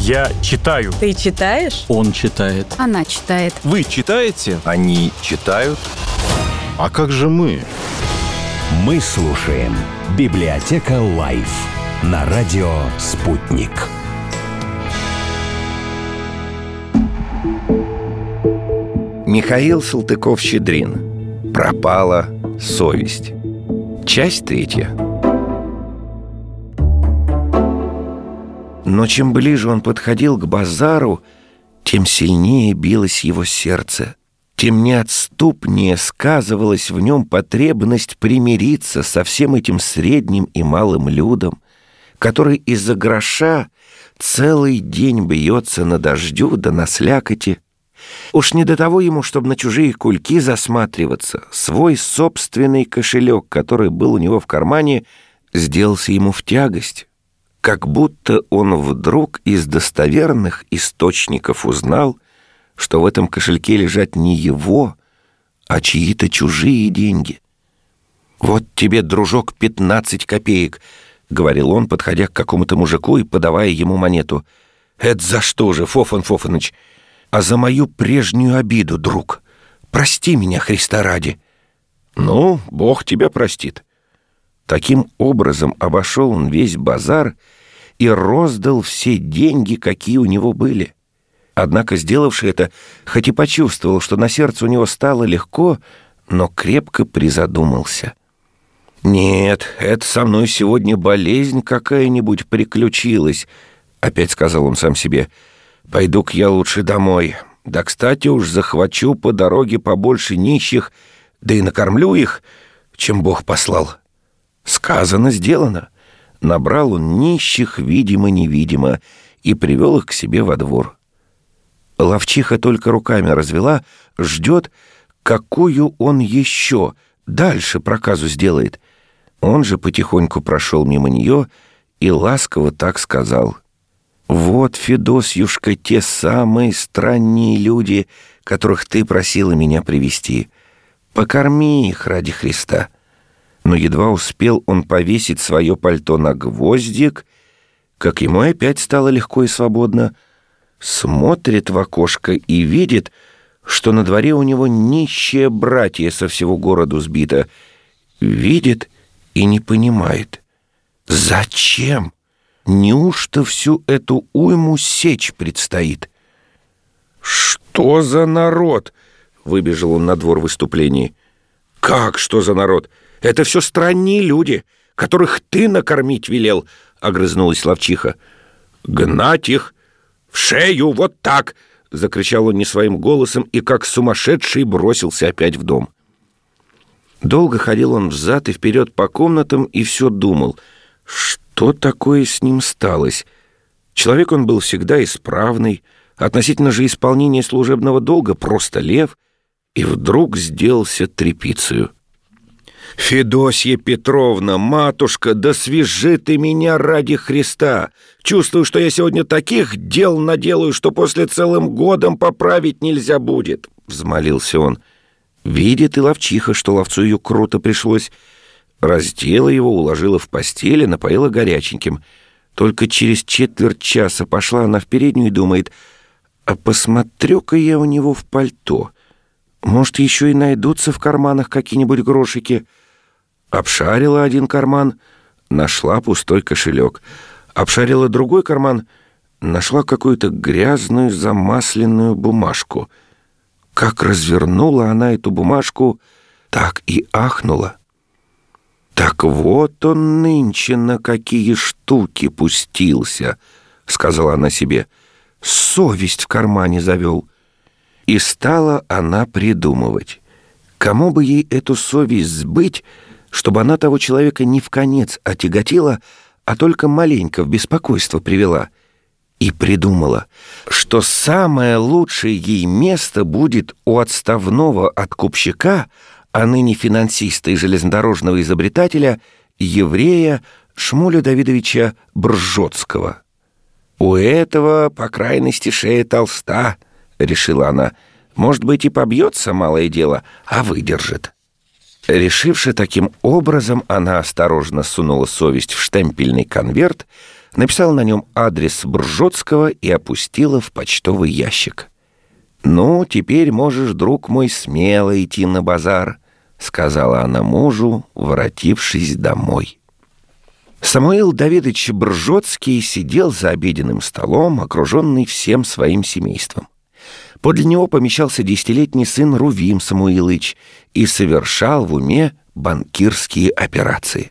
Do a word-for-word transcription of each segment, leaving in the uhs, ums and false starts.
Я читаю. Ты читаешь? Он читает. Она читает. Вы читаете? Они читают. А как же мы? Мы слушаем «Библиотека Лайф» на радио «Спутник». Михаил Салтыков-Щедрин. Пропала совесть. Часть третья. Но чем ближе он подходил к базару, тем сильнее билось его сердце, тем неотступнее сказывалась в нем потребность примириться со всем этим средним и малым людом, который из-за гроша целый день бьется на дождю да на слякоти. Уж не до того ему, чтобы на чужие кульки засматриваться. Свой собственный кошелек, который был у него в кармане, сделался ему в тягость. Как будто он вдруг из достоверных источников узнал, что в этом кошельке лежат не его, а чьи-то чужие деньги. «Вот тебе, дружок, пятнадцать копеек», — говорил он, подходя к какому-то мужику и подавая ему монету. «Это за что же, Фофан Фофаныч? А за мою прежнюю обиду, друг. Прости меня, Христа ради». «Ну, Бог тебя простит». Таким образом обошел он весь базар и роздал все деньги, какие у него были. Однако, сделавший это, хоть и почувствовал, что на сердце у него стало легко, но крепко призадумался. «Нет, это со мной сегодня болезнь какая-нибудь приключилась», — опять сказал он сам себе. «Пойду-ка я лучше домой. Да, кстати, уж захвачу по дороге побольше нищих, да и накормлю их, чем Бог послал». Сказано, сделано. Набрал он нищих, видимо-невидимо, и привел их к себе во двор. Ловчиха только руками развела, ждет, какую он еще дальше проказу сделает. Он же потихоньку прошел мимо нее и ласково так сказал: «Вот, Федосьюшка, те самые странные люди, которых ты просила меня привести. Покорми их ради Христа». Но едва успел он повесить свое пальто на гвоздик, как ему опять стало легко и свободно. Смотрит в окошко и видит, что на дворе у него нищие братья со всего города сбито. Видит и не понимает. Зачем? Неужто всю эту уйму сечь предстоит? «Что за народ?» — выбежал он на двор в выступлении. «Как что за народ? Это все странные люди, которых ты накормить велел», — огрызнулась ловчиха. «Гнать их в шею вот так!» — закричал он не своим голосом и, как сумасшедший, бросился опять в дом. Долго ходил он взад и вперед по комнатам и все думал, что такое с ним сталось. Человек он был всегда исправный, относительно же исполнения служебного долга просто лев, и вдруг сделался тряпицею. «Федосья Петровна, матушка, да свяжи ты меня ради Христа! Чувствую, что я сегодня таких дел наделаю, что после целым годом поправить нельзя будет!» — взмолился он. Видит и ловчиха, что ловцу ее круто пришлось. Раздела его, уложила в постели, напоила горяченьким. Только через четверть часа пошла она в переднюю и думает: «А посмотрю-ка я у него в пальто. Может, еще и найдутся в карманах какие-нибудь грошики». Обшарила один карман, нашла пустой кошелек. Обшарила другой карман, нашла какую-то грязную замасленную бумажку. Как развернула она эту бумажку, так и ахнула. «Так вот он нынче на какие штуки пустился», — сказала она себе. «Совесть в кармане завел». И стала она придумывать, кому бы ей эту совесть сбыть, чтобы она того человека не в конец отяготила, а только маленько в беспокойство привела. И придумала, что самое лучшее ей место будет у отставного откупщика, а ныне финансиста и железнодорожного изобретателя, еврея Шмуля Давидовича Бржоцкого. «У этого, по крайности, шея толста», — решила она. «Может быть, и побьется малое дело, а выдержит». Решивши таким образом, она осторожно сунула совесть в штемпельный конверт, написала на нем адрес Бржоцкого и опустила в почтовый ящик. «Ну, теперь можешь, друг мой, смело идти на базар», — сказала она мужу, воротившись домой. Самуил Давидович Бржоцкий сидел за обеденным столом, окруженный всем своим семейством. Подле него помещался десятилетний сын Рувим Самуилович и совершал в уме банкирские операции.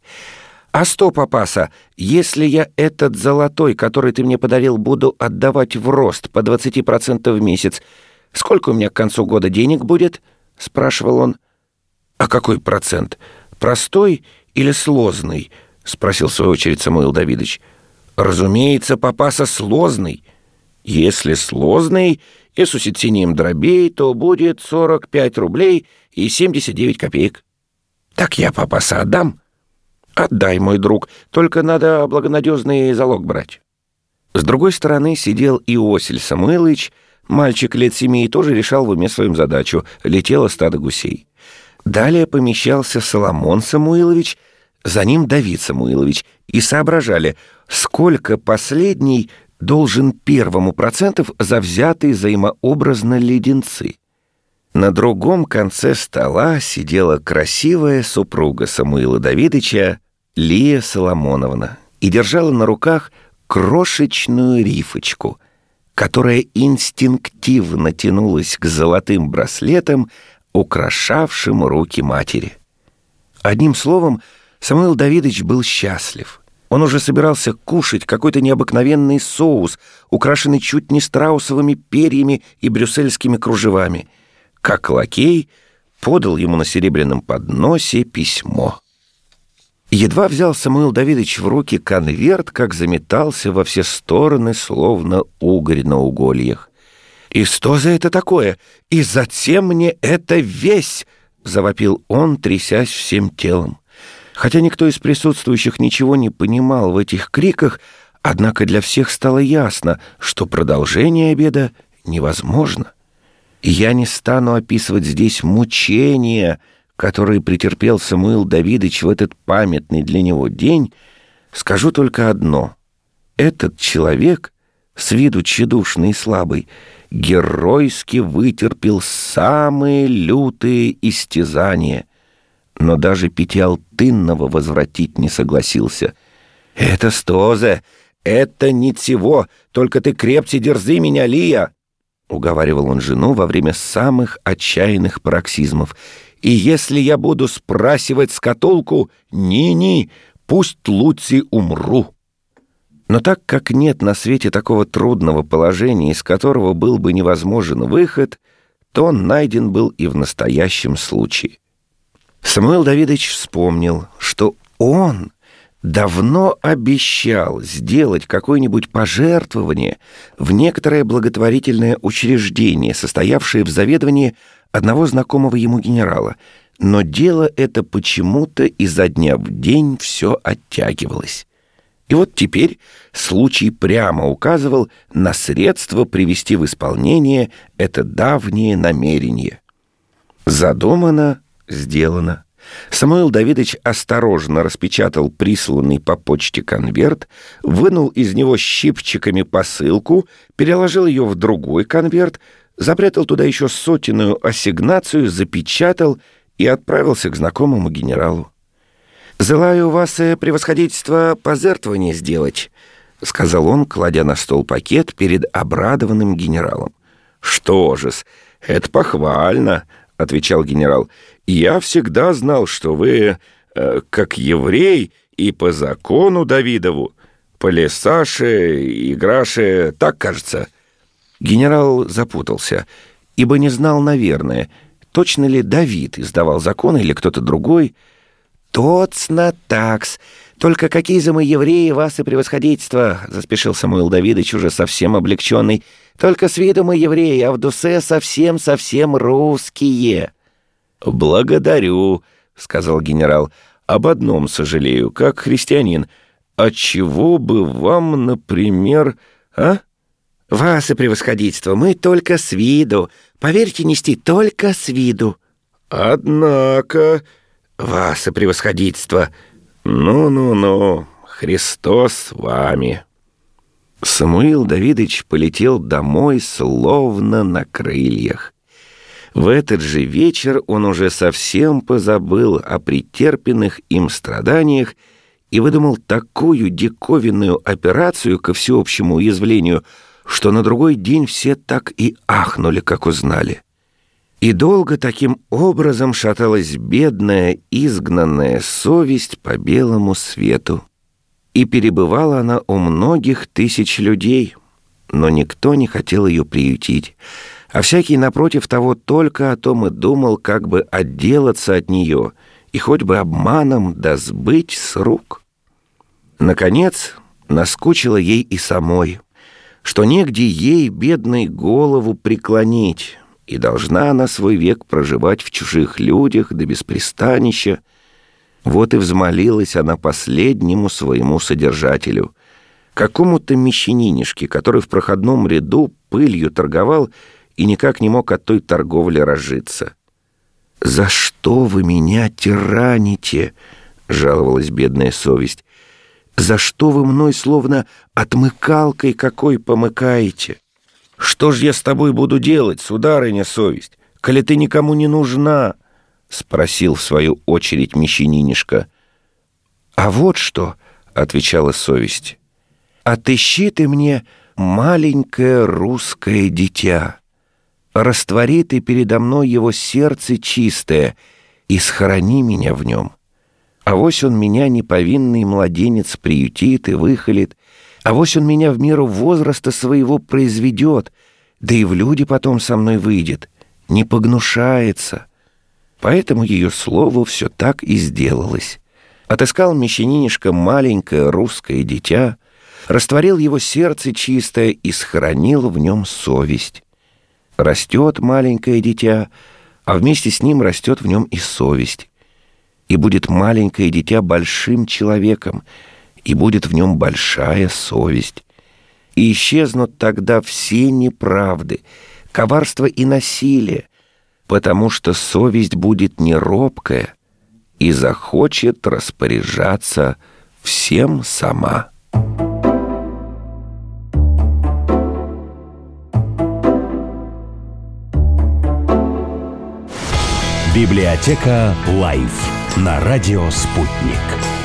«А что, папаса, если я этот золотой, который ты мне подарил, буду отдавать в рост по двадцать процентов в месяц, сколько у меня к концу года денег будет?» — спрашивал он. «А какой процент? Простой или слозный?» — спросил в свою очередь Самуил Давидович. «Разумеется, папаса, слозный. Если слозный и с усечением дробей, то будет сорок пять рублей и семьдесят девять копеек». «Так я, папаса, отдам?» «Отдай, мой друг, только надо благонадежный залог брать». С другой стороны сидел Иосиль Самуилович, мальчик лет семи, и тоже решал в уме свою задачу. Летело стадо гусей. Далее помещался Соломон Самуилович, за ним Давид Самуилович, и соображали, сколько последний должен первому процентов за взятые взаимообразно леденцы. На другом конце стола сидела красивая супруга Самуила Давидовича, Лия Соломоновна, и держала на руках крошечную рифочку, которая инстинктивно тянулась к золотым браслетам, украшавшим руки матери. Одним словом, Самуил Давидович был счастлив. Он уже собирался кушать какой-то необыкновенный соус, украшенный чуть не страусовыми перьями и брюссельскими кружевами, как лакей подал ему на серебряном подносе письмо. Едва взял Самуил Давидович в руки конверт, как заметался во все стороны, словно угорь на угольях. «И что за это такое? И зачем мне это весь?» — завопил он, трясясь всем телом. Хотя никто из присутствующих ничего не понимал в этих криках, однако для всех стало ясно, что продолжение обеда невозможно. Я не стану описывать здесь мучения, которые претерпел Самуил Давидович в этот памятный для него день. Скажу только одно. Этот человек, с виду тщедушный и слабый, геройски вытерпел самые лютые истязания, но даже пятиалтынного возвратить не согласился. «Это стозе, это ничего, только ты крепче дерзи меня, Лия!» — уговаривал он жену во время самых отчаянных пароксизмов. «И если я буду спрашивать скатулку, ни-ни, пусть лучше умру». Но так как нет на свете такого трудного положения, из которого был бы невозможен выход, то он найден был и в настоящем случае. Самуил Давидович вспомнил, что он давно обещал сделать какое-нибудь пожертвование в некоторое благотворительное учреждение, состоявшее в заведовании одного знакомого ему генерала, но дело это почему-то изо дня в день все оттягивалось. И вот теперь случай прямо указывал на средства привести в исполнение это давнее намерение. Задумано, сделано. Самуил Давидович осторожно распечатал присланный по почте конверт, вынул из него щипчиками посылку, переложил ее в другой конверт, запрятал туда еще сотенную ассигнацию, запечатал и отправился к знакомому генералу. «Желаю вас, превосходительство, пожертвование сделать», — сказал он, кладя на стол пакет перед обрадованным генералом. «Что же-с, это похвально», — отвечал генерал. «Я всегда знал, что вы, э, как еврей, и по закону Давидову, по лесаше, играше, так кажется». Генерал запутался, ибо не знал, наверное, точно ли Давид издавал закон или кто-то другой. «Точно такс. Только какие же мы евреи, вас и превосходительство!» — заспешил Самуил Давидович, уже совсем облегченный. «Только с виду мы евреи, а в душе совсем-совсем русские». «Благодарю», — сказал генерал. «Об одном сожалею, как христианин. Отчего бы вам, например, а?» «Вас и превосходительство, мы только с виду. Поверьте, нести только с виду». «Однако...» «Вас и превосходительство». «Ну-ну-ну, Христос с вами!» Самуил Давидыч полетел домой словно на крыльях. В этот же вечер он уже совсем позабыл о претерпенных им страданиях и выдумал такую диковинную операцию ко всеобщему уязвлению, что на другой день все так и ахнули, как узнали. И долго таким образом шаталась бедная, изгнанная совесть по белому свету. И перебывала она у многих тысяч людей, но никто не хотел ее приютить, а всякий, напротив того, только о том и думал, как бы отделаться от нее и хоть бы обманом да сбыть с рук. Наконец, наскучило ей и самой, что негде ей, бедной, голову преклонить, и должна она свой век проживать в чужих людях да без пристанища. Вот и взмолилась она последнему своему содержателю, какому-то мещанинишке, который в проходном ряду пылью торговал и никак не мог от той торговли разжиться. «За что вы меня тираните?» — жаловалась бедная совесть. «За что вы мной словно отмыкалкой какой помыкаете? Что ж я с тобой буду делать, сударыня совесть, коли ты никому не нужна?» — спросил в свою очередь мещанинишка. «А вот что», — отвечала совесть, — «отыщи ты мне маленькое русское дитя, раствори ты передо мной его сердце чистое и схорони меня в нем. Авось он меня, неповинный младенец, приютит и выхолит, авось он меня в меру возраста своего произведет, да и в люди потом со мной выйдет, не погнушается». Поэтому ее слову все так и сделалось. Отыскал мещанинишка маленькое русское дитя, растворил его сердце чистое и схоронил в нем совесть. Растет маленькое дитя, а вместе с ним растет в нем и совесть. И будет маленькое дитя большим человеком, и будет в нем большая совесть. И исчезнут тогда все неправды, коварство и насилие, потому что совесть будет не робкая и захочет распоряжаться всем сама. Библиотека Лайф на радио «Спутник».